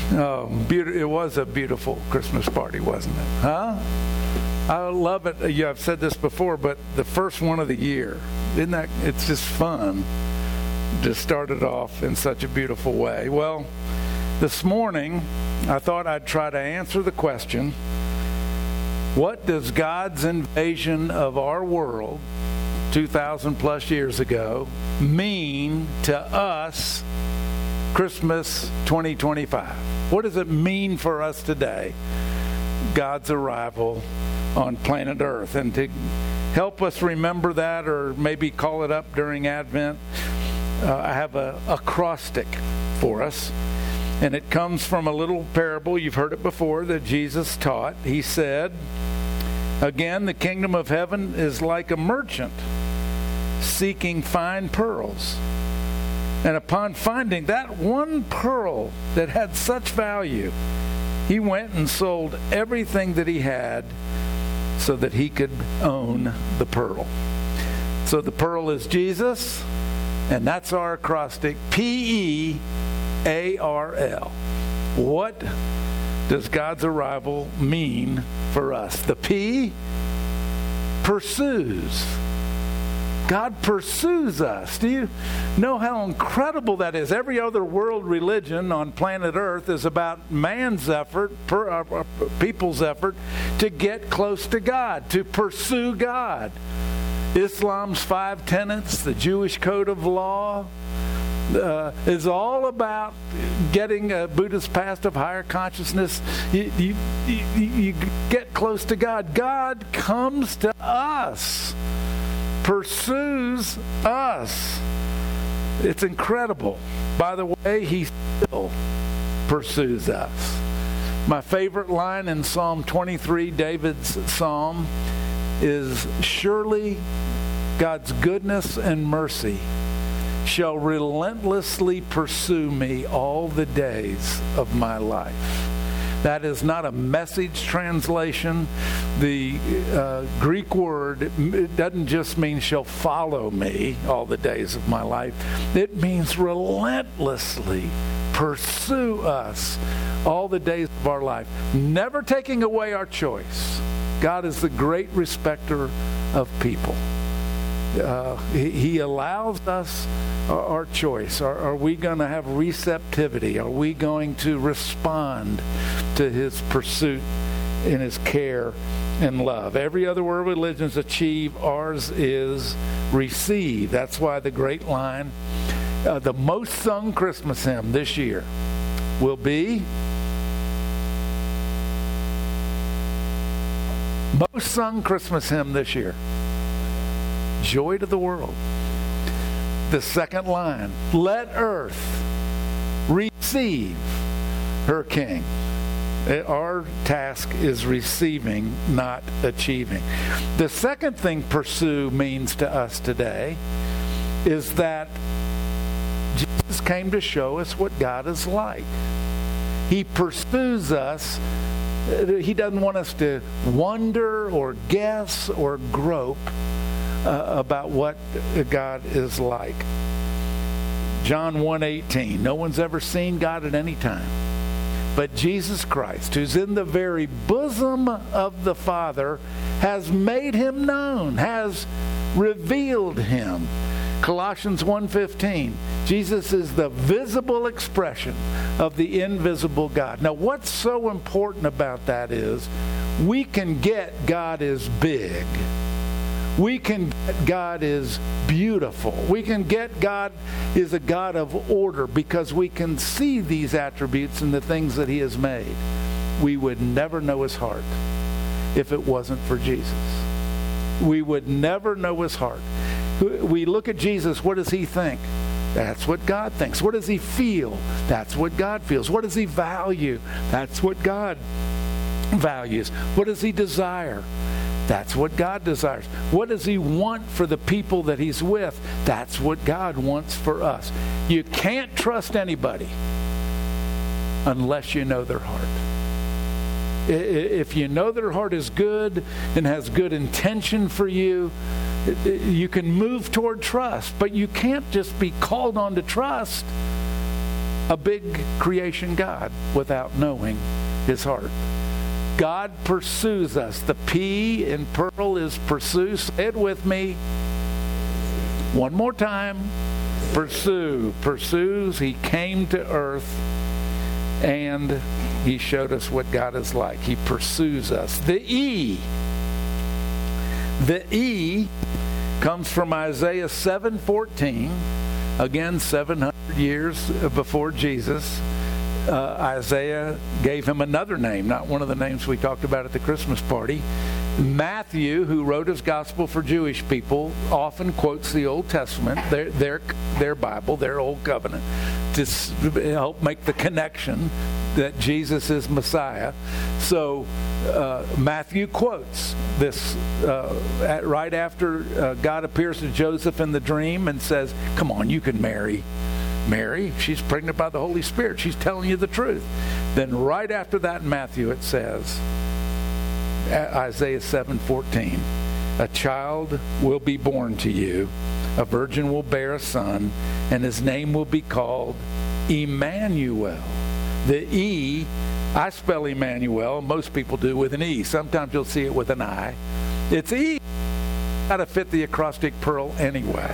It was a beautiful Christmas party, wasn't it? Huh? I love it. Yeah, I've said this before, but the first one of the year, isn't that? It's just fun to start it off in such a beautiful way. Well, this morning, I thought I'd try to answer the question, what does God's invasion of our world 2,000 plus years ago mean to us Christmas 2025? What does it mean for us today, God's arrival on planet Earth? And to help us remember that, or maybe call it up during Advent, I have an acrostic for us. And it comes from a little parable, you've heard it before, that Jesus taught. He said, again, the kingdom of heaven is like a merchant seeking fine pearls. And upon finding that one pearl that had such value, he went and sold everything that he had so that he could own the pearl. So the pearl is Jesus, and that's our acrostic, P-E-A-R-L. What does God's arrival mean for us? The P, pursues. God pursues us. Do you know how incredible that is? Every other world religion on planet Earth is about man's effort, people's effort to get close to God, to pursue God. Islam's 5 tenets, the Jewish code of law, is all about getting a Buddhist path of higher consciousness. You get close to God. God comes to us, pursues us. It's incredible. By the way, he still pursues us. My favorite line in Psalm 23, David's psalm, is, surely God's goodness and mercy shall relentlessly pursue me all the days of my life. That is not a Message translation. The Greek word, it doesn't just mean shall follow me all the days of my life. It means relentlessly pursue us all the days of our life, never taking away our choice. God is the great respecter of people. He allows us our choice. Are we going to have receptivity? Are we going to respond to his pursuit and his care and love? Every other world religion's achieve. Ours is receive. That's why the great line, the most sung Christmas hymn this year will be, most sung Christmas hymn this year, Joy to the World. The second line, let earth receive her king. Our task is receiving, not achieving. The second thing pursue means to us today is that Jesus came to show us what God is like. He pursues us. He doesn't want us to wonder or guess or grope about what God is like. John 1:18, no one's ever seen God at any time, but Jesus Christ, who's in the very bosom of the Father, has made him known, has revealed him. Colossians 1:15, Jesus is the visible expression of the invisible God. Now, what's so important about that is we can get God is big. We can get God is beautiful. We can get God is a God of order because we can see these attributes in the things that he has made. We would never know his heart if it wasn't for Jesus. We would never know his heart. We look at Jesus, what does he think? That's what God thinks. What does he feel? That's what God feels. What does he value? That's what God values. What does he desire? That's what God desires. What does he want for the people that he's with? That's what God wants for us. You can't trust anybody unless you know their heart. If you know their heart is good and has good intention for you, you can move toward trust. But you can't just be called on to trust a big creation God without knowing his heart. God pursues us. The P in pearl is pursue. Say it with me. One more time. Pursue. Pursues. He came to earth and he showed us what God is like. He pursues us. The E. The E comes from Isaiah 7:14. Again, 700 years before Jesus. Isaiah gave him another name, not one of the names we talked about at the Christmas party. Matthew, who wrote his gospel for Jewish people, often quotes the Old Testament, their Bible, their Old Covenant, to help make the connection that Jesus is Messiah. So Matthew quotes this right after God appears to Joseph in the dream and says, come on, you can marry Mary. She's pregnant by the Holy Spirit. She's telling you the truth. Then right after that in Matthew it says, Isaiah 7:14, a child will be born to you, a virgin will bear a son, and his name will be called Emmanuel. The E, I spell Emmanuel, most people do with an E. Sometimes you'll see it with an I. It's E. Got to fit the acrostic pearl anyway.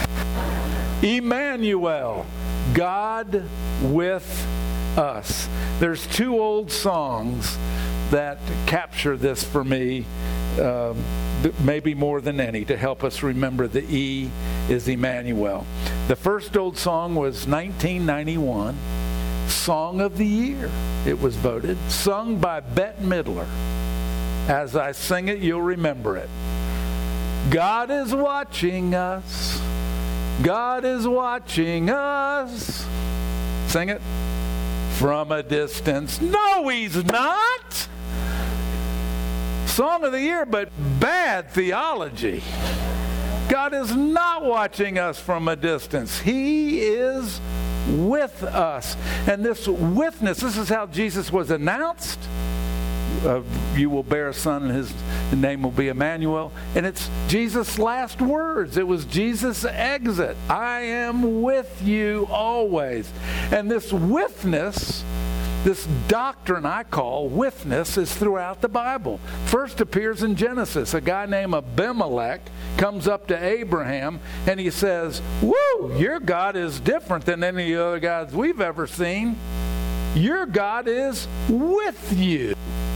Emmanuel, God with us. There's two old songs that capture this for me, maybe more than any, to help us remember the E is Emmanuel. The first old song was 1991, Song of the Year, it was voted, sung by Bette Midler. As I sing it, you'll remember it. God is watching us. God is watching us. Sing it. From a distance. No, he's not. Song of the Year, but bad theology. God is not watching us from a distance. He is with us. And this witness, this is how Jesus was announced. You will bear a son and his name will be Emmanuel. And it's Jesus' last words. It was Jesus' exit. I am with you always. And this witness, this doctrine I call witness, is throughout the Bible. First appears in Genesis. A guy named Abimelech comes up to Abraham and he says, woo, your God is different than any of the other gods we've ever seen. Your God is with you.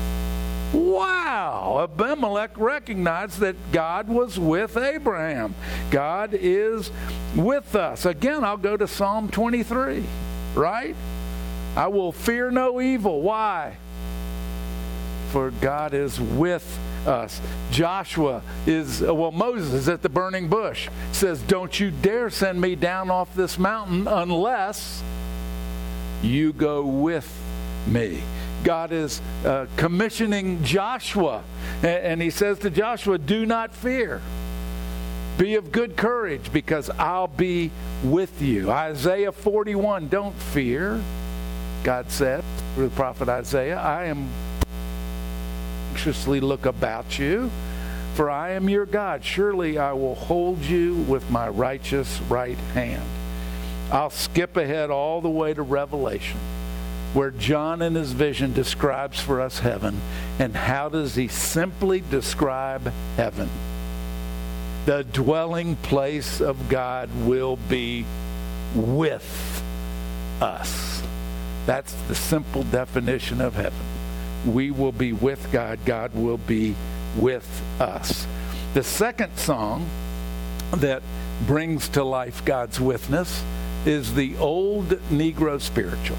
Wow! Abimelech recognized that God was with Abraham. God is with us. Again, I'll go to Psalm 23, right? I will fear no evil. Why? For God is with us. Joshua Moses is at the burning bush. Says, don't you dare send me down off this mountain unless you go with me. God is commissioning Joshua. And he says to Joshua, do not fear. Be of good courage because I'll be with you. Isaiah 41, don't fear. God said through the prophet Isaiah, I am anxiously look about you, for I am your God. Surely I will hold you with my righteous right hand. I'll skip ahead all the way to Revelation, where John in his vision describes for us heaven. And how does he simply describe heaven? The dwelling place of God will be with us. That's the simple definition of heaven. We will be with God. God will be with us. The second song that brings to life God's witness is the old Negro spiritual.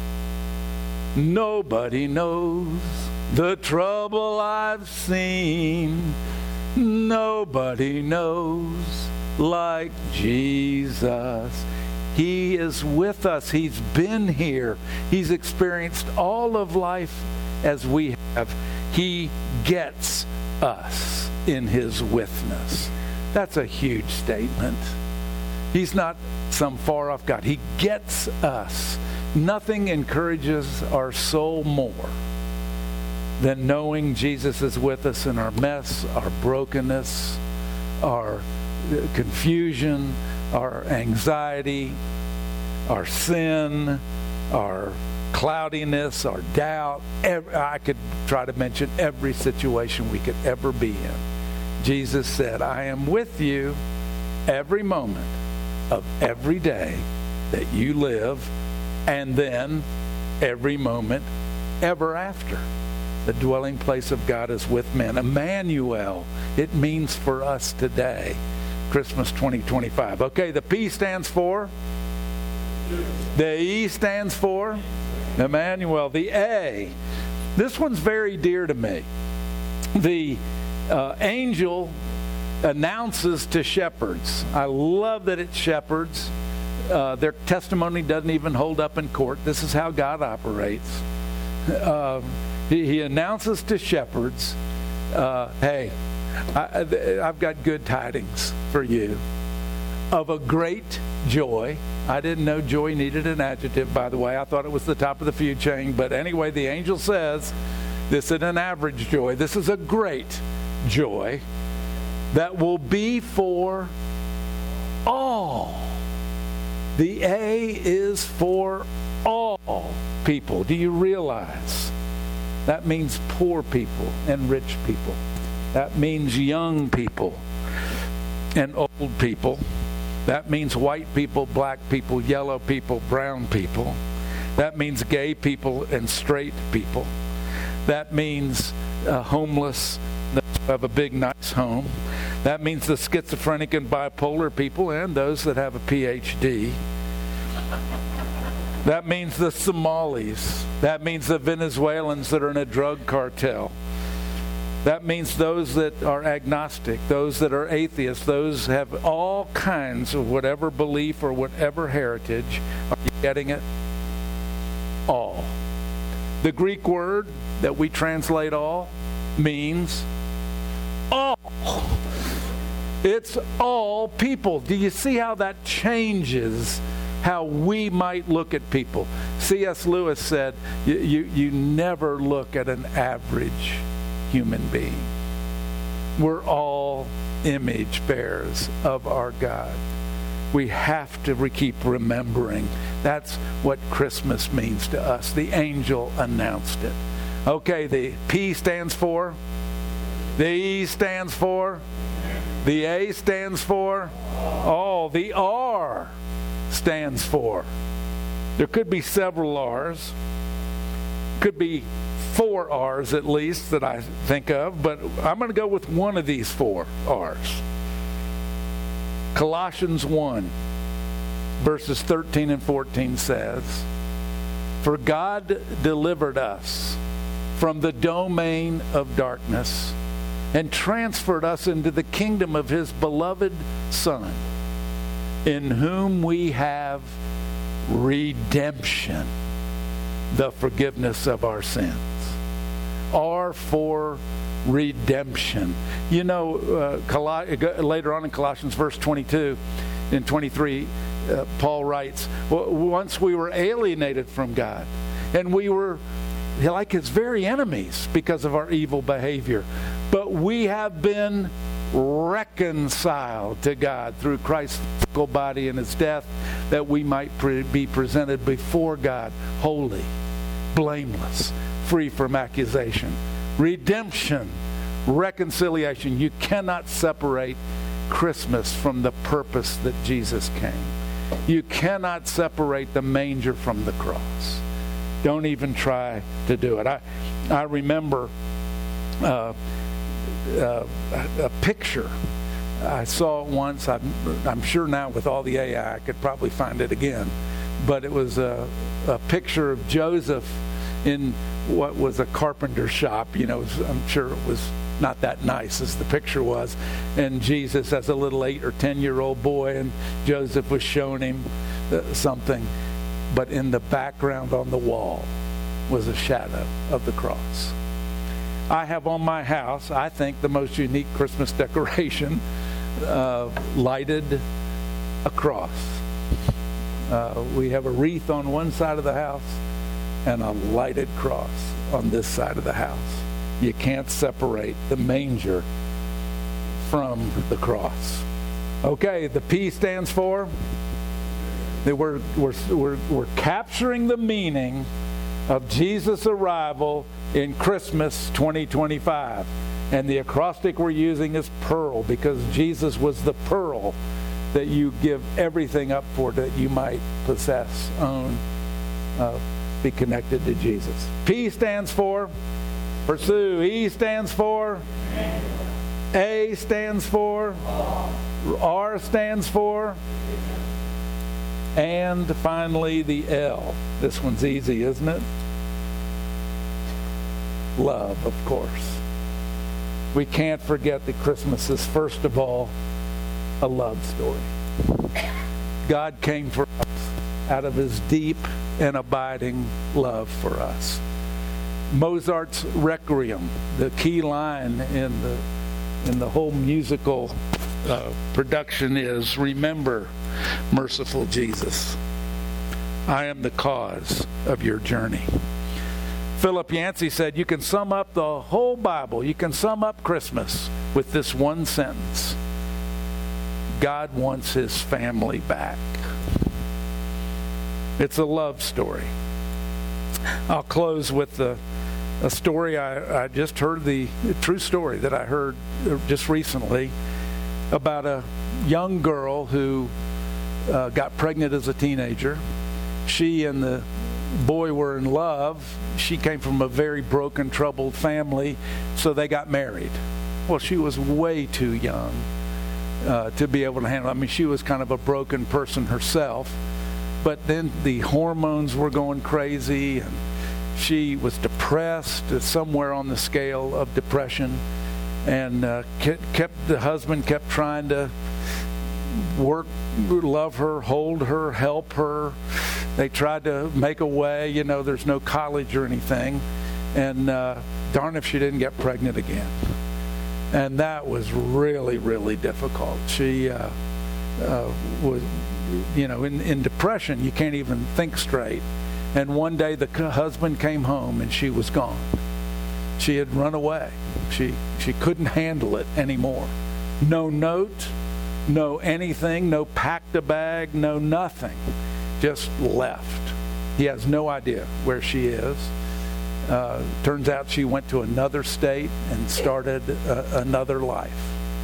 Nobody knows the trouble I've seen. Nobody knows like Jesus. He is with us. He's been here. He's experienced all of life as we have. He gets us in his witness. That's a huge statement. He's not some far off God. He gets us. Nothing encourages our soul more than knowing Jesus is with us in our mess, our brokenness, our confusion, our anxiety, our sin, our cloudiness, our doubt. I could try to mention every situation we could ever be in. Jesus said, I am with you every moment of every day that you live, and then every moment ever after. The dwelling place of God is with men. Emmanuel, it means for us today. Christmas 2025. Okay, the P stands for? The E stands for? Emmanuel. The A, this one's very dear to me. The angel announces to shepherds. I love that it's shepherds. Their testimony doesn't even hold up in court. This is how God operates. He announces to shepherds, hey, I've got good tidings for you of a great joy. I didn't know joy needed an adjective, by the way. I thought it was the top of the food chain. But anyway, the angel says, this isn't an average joy. This is a great joy that will be for all. The A is for all people. Do you realize? That means poor people and rich people. That means young people and old people. That means white people, black people, yellow people, brown people. That means gay people and straight people. That means homeless that have a big, nice home. That means the schizophrenic and bipolar people and those that have a PhD. That means the Somalis. That means the Venezuelans that are in a drug cartel. That means those that are agnostic, those that are atheists, those have all kinds of whatever belief or whatever heritage. Are you getting it? All. The Greek word that we translate all means all. It's all people. Do you see how that changes how we might look at people? C.S. Lewis said, you never look at an average human being. We're all image bearers of our God. We have to keep remembering. That's what Christmas means to us. The angel announced it. Okay, the P stands for? The E stands for? The A stands for? All. The R stands for? There could be several R's. Could be 4 R's at least that I think of, but I'm going to go with one of these 4 R's. Colossians 1, verses 13 and 14 says, For God delivered us from the domain of darkness and transferred us into the kingdom of His beloved Son, in whom we have redemption, the forgiveness of our sins. R for redemption. You know, later on in Colossians verse 22 and 23, Paul writes, once we were alienated from God, and we were like His very enemies because of our evil behavior, but we have been reconciled to God through Christ's physical body and His death, that we might be presented before God holy, blameless, free from accusation. Redemption, reconciliation. You cannot separate Christmas from the purpose that Jesus came. You cannot separate the manger from the cross. Don't even try to do it. I remember a picture. I saw it once. I'm sure now with all the AI I could probably find it again. But it was a picture of Joseph in what was a carpenter shop. You know, I'm sure it was not that nice as the picture was. And Jesus as a little 8 or 10-year-old boy, and Joseph was showing him something. But in the background on the wall was a shadow of the cross. I have on my house, I think, the most unique Christmas decoration, lighted a cross. We have a wreath on one side of the house and a lighted cross on this side of the house. You can't separate the manger from the cross. Okay, the P stands for? That we're capturing the meaning of Jesus' arrival in Christmas 2025. And the acrostic we're using is pearl, because Jesus was the pearl that you give everything up for, that you might possess, own, be connected to Jesus. P stands for pursue. E stands for A stands for R stands for, and finally the L. This one's easy, isn't it? Love, of course. We can't forget that Christmas is, first of all, a love story. God came for us out of his deep and abiding love for us. Mozart's Requiem, the key line in the whole musical production is, remember, merciful Jesus, I am the cause of your journey. Philip Yancey said, you can sum up the whole Bible, you can sum up Christmas with this one sentence: God wants his family back. It's a love story. I'll close with a story I just heard, the true story that I heard just recently about a young girl who got pregnant as a teenager. She and the boy were in love. She came from a very broken, troubled family, so they got married. Well, she was way too young to be able to handle it. I mean, she was kind of a broken person herself, but then the hormones were going crazy, and she was depressed, somewhere on the scale of depression, and the husband kept trying to work, love her, hold her, help her. They tried to make a way, there's no college or anything, and darn if she didn't get pregnant again. And that was really, really difficult. She was, in depression, you can't even think straight. And one day the husband came home and she was gone. She had run away. She couldn't handle it anymore. No note, no anything, no packed a bag, no nothing. Just left. He has no idea where she is. Turns out she went to another state and started another life.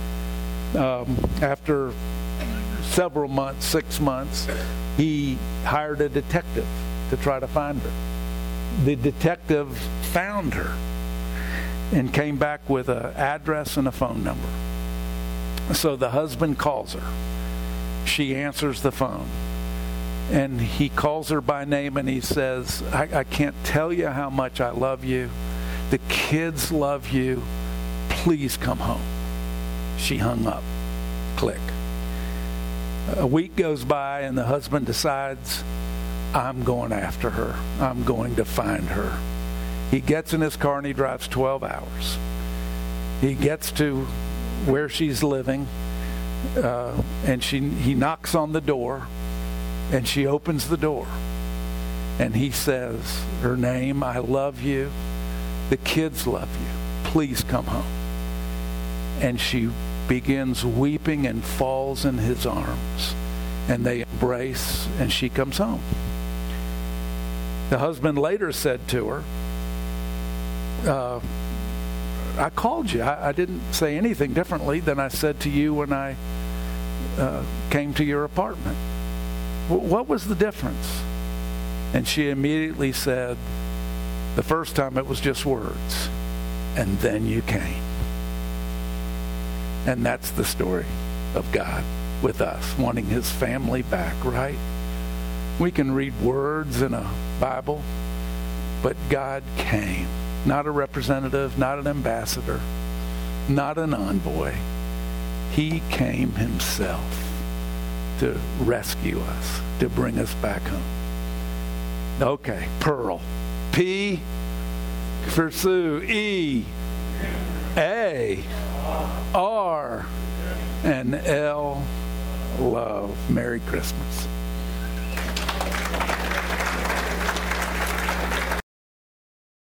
After several months, 6 months, he hired a detective to try to find her. The detective found her and came back with an address and a phone number. So the husband calls her. She answers the phone. And he calls her by name and he says, I can't tell you how much I love you. The kids love you. Please come home. She hung up. Click. A week goes by and the husband decides, I'm going after her. I'm going to find her. He gets in his car and he drives 12 hours. He gets to where she's living, and he knocks on the door. And she opens the door, and he says her name, I love you. The kids love you. Please come home. And she begins weeping and falls in his arms, and they embrace, and she comes home. The husband later said to her, I called you. I didn't say anything differently than I said to you when I came to your apartment. What was the difference? And she immediately said, the first time it was just words, and then you came. And that's the story of God with us, wanting his family back, right? We can read words in a Bible, but God came. Not a representative, not an ambassador, not an envoy. He came himself to rescue us, to bring us back home. Okay, pearl. P, pursue. E, A, R, and L, love. Merry Christmas.